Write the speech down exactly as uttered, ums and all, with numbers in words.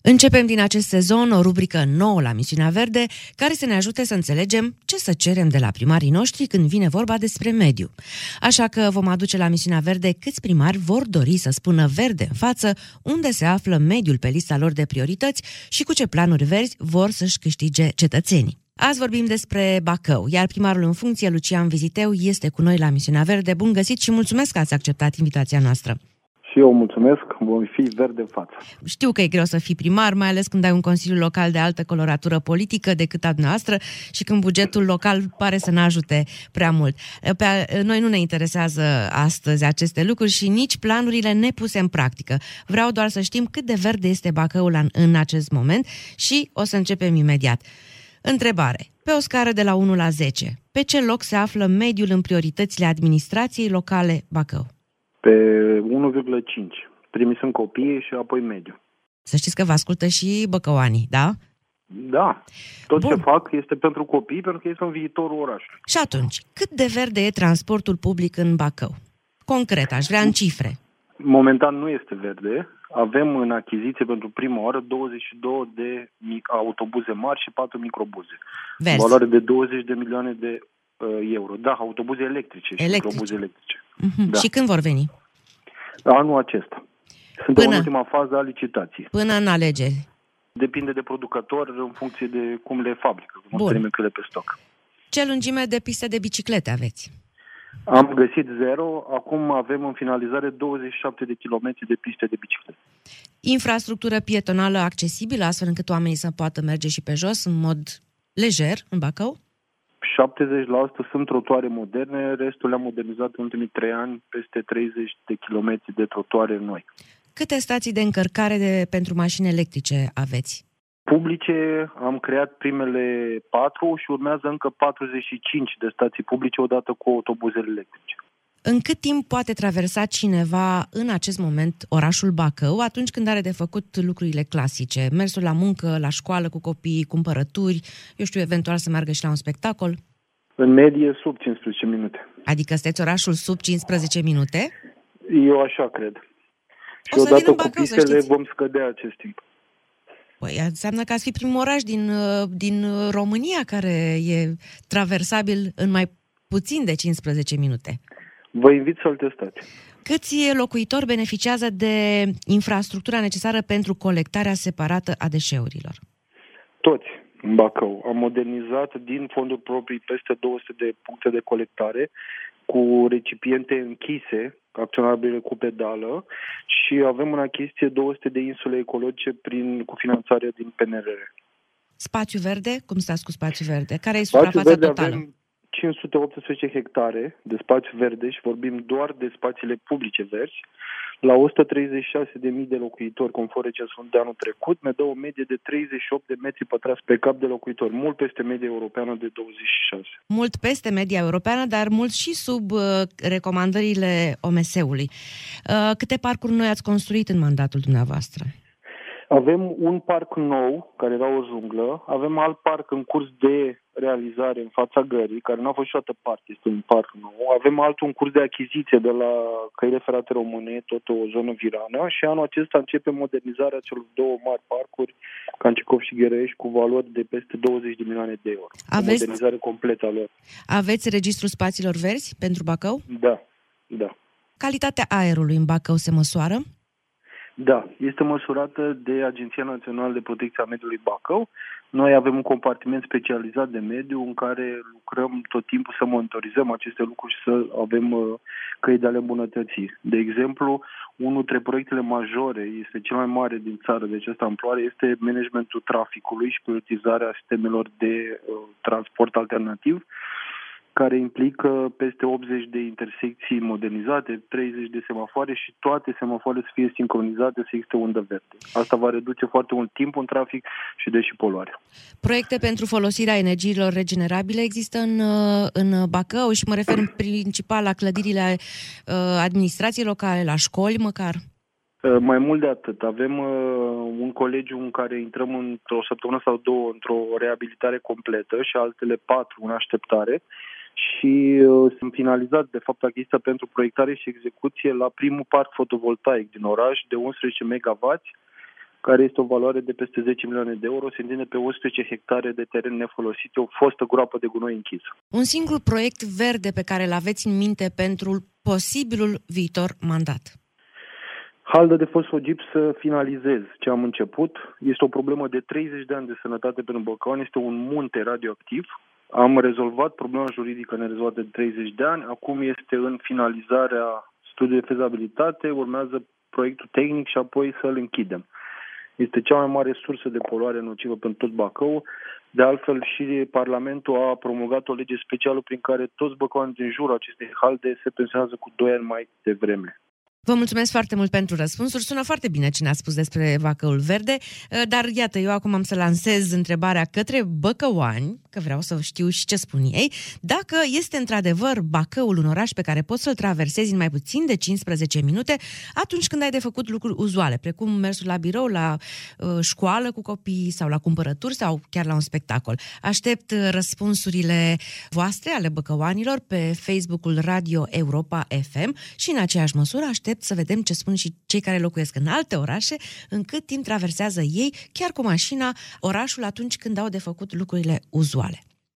Începem din acest sezon o rubrică nouă la Misiunea Verde, care să ne ajute să înțelegem ce să cerem de la primarii noștri când vine vorba despre mediu. Așa că vom aduce la Misiunea Verde câți primari vor dori să spună verde în față, unde se află mediul pe lista lor de priorități și cu ce planuri verzi vor să-și câștige cetățenii. Azi vorbim despre Bacău, iar primarul în funcție, Lucian Viziteu, este cu noi la Misiunea Verde. Bun găsit și mulțumesc că ați acceptat invitația noastră. Și eu mulțumesc, vom fi verde în față. Știu că e greu să fii primar, mai ales când ai un consiliu local de altă coloratură politică decât a noastră și când bugetul local pare să ne ajute prea mult. Pe noi nu ne interesează astăzi aceste lucruri și nici planurile nepuse în practică. Vreau doar să știm cât de verde este Bacăul în acest moment și o să începem imediat. Întrebare. Pe o scară de la unu la zece, pe ce loc se află mediul în prioritățile administrației locale Bacău? Pe unu virgulă cinci. Primii sunt copiii și apoi mediu. Să știți că vă ascultă și băcăoanii, da? Da. Tot Bun. Ce fac este pentru copii, pentru că ei sunt viitorul orașului. Și atunci, cât de verde e transportul public în Bacău? Concret, aș vrea în cifre. Momentan nu este verde. Avem în achiziție pentru prima oară douăzeci și două de autobuze mari și patru microbuze. Verzi. În valoare de douăzeci de milioane de uh, euro. Da, autobuze electrice și Electrice. microbuze electrice. Uh-huh. Da. Și când vor veni? Anul acesta. Suntem Până? în ultima fază a licitației. Până în alegeri. Depinde de producător în funcție de cum le fabrică, cum Bun. se le pe stoc. Ce lungime de piste de biciclete aveți? Am găsit zero, acum avem în finalizare douăzeci și șapte de kilometri de piste de biciclete. Infrastructură pietonală accesibilă, astfel încât oamenii să poată merge și pe jos în mod lejer în Bacău? șaptezeci la sută sunt trotuare moderne, restul le-am modernizat în ultimii trei ani, peste treizeci de kilometri de trotuare noi. Câte stații de încărcare de, pentru mașini electrice aveți? Publice am creat primele patru și urmează încă patruzeci și cinci de stații publice odată cu autobuzele electrice. În cât timp poate traversa cineva în acest moment orașul Bacău atunci când are de făcut lucrurile clasice? Mersul la muncă, la școală cu copiii, cumpărături, eu știu, eventual să meargă și la un spectacol? În medie sub cincisprezece minute. Adică sunteți orașul sub cincisprezece minute? Eu așa cred. Și O să vin odată în cu Bacău, să pistele știți. vom scădea acest timp. Păi înseamnă că ați fi primul oraș din, din România care e traversabil în mai puțin de cincisprezece minute. Vă invit să-l testați. Câți locuitori beneficiază de infrastructura necesară pentru colectarea separată a deșeurilor? Toți în Bacău. Am modernizat din fonduri proprii peste două sute de puncte de colectare cu recipiente închise, acționabile cu pedală, și avem în achiziție două sute de insule ecologice prin, cu finanțare din P N R R. Spațiu verde? Cum stați cu spațiu verde? Care e Spațiu suprafața verde totală? avem cinci sute optsprezece hectare de spațiu verde și vorbim doar de spațiile publice verzi. La o sută treizeci și șase de mii de locuitori, conform recensului de anul trecut, ne dă o medie de treizeci și opt de metri pătrați pe cap de locuitor, mult peste media europeană de douăzeci și șase. Mult peste media europeană, dar mult și sub uh, recomandările O M S-ului. Uh, câte parcuri noi ați construit în mandatul dumneavoastră? Avem un parc nou, care era o junglă, avem alt parc în curs de realizare în fața gării, care nu a fost niciodată parte, este un parc nou. Avem altul în curs de achiziție de la Căile Ferate Române, tot o zonă virană, și anul acesta începe modernizarea celor două mari parcuri, Cancicov și Gherești, cu valori de peste douăzeci de milioane de euro. Aveți... O modernizare completă a lor. Aveți registrul spațiilor verzi pentru Bacău? Da, da. Calitatea aerului în Bacău se măsoară? Da, este măsurată de Agenția Națională de Protecție a Mediului Bacău. Noi avem un compartiment specializat de mediu în care lucrăm tot timpul să monitorizăm aceste lucruri și să avem uh, căi de ale îmbunătății. De exemplu, unul dintre proiectele majore, este cel mai mare din țară de această amploare, este managementul traficului și prioritizarea sistemelor de uh, transport alternativ, care implică peste optzeci de intersecții modernizate, treizeci de semafoare și toate semafoarele să fie sincronizate, să existe undă verde. Asta va reduce foarte mult timp în trafic și deși poluarea. Proiecte pentru folosirea energiilor regenerabile există în, în Bacău și mă refer în principal la clădirile administrației locale, la școli măcar? Mai mult de atât. Avem un colegiu în care intrăm într-o săptămână sau două într-o reabilitare completă și altele patru în așteptare. Și uh, sunt finalizat, de fapt, achiziția pentru proiectare și execuție la primul parc fotovoltaic din oraș de unsprezece megawatts care este o valoare de peste zece milioane de euro, se întinde pe unsprezece hectare de teren nefolosit, o fostă groapă de gunoi închisă. Un singur proiect verde pe care îl aveți în minte pentru posibilul viitor mandat? Halda de fosfogips să finalizez ce am început. Este o problemă de treizeci de ani de sănătate pentru Băcăuani, este un munte radioactiv. Am rezolvat problema juridică nerezolvată de treizeci de ani, acum este în finalizarea studiului de fezabilitate, urmează proiectul tehnic și apoi să-l închidem. Este cea mai mare sursă de poluare nocivă pentru tot Bacău. De altfel, și Parlamentul a promulgat o lege specială prin care toți băcăuanii din jurul acestei halde se pensionează cu doi ani mai devreme. Vă mulțumesc foarte mult pentru răspunsuri. Sună foarte bine ce ne-a spus despre Bacăul Verde, dar iată, eu acum am să lansez întrebarea către băcăuani, că vreau să știu și ce spun ei, dacă este într-adevăr Bacăul un oraș pe care poți să-l traversezi în mai puțin de cincisprezece minute atunci când ai de făcut lucruri uzuale, precum mersul la birou, la uh, școală cu copiii sau la cumpărături sau chiar la un spectacol. Aștept răspunsurile voastre ale băcăuanilor pe Facebook-ul Radio Europa F M și în aceeași măsură aștept să vedem ce spun și cei care locuiesc în alte orașe, în cât timp traversează ei, chiar cu mașina, orașul atunci când au de făcut lucrurile uzuale.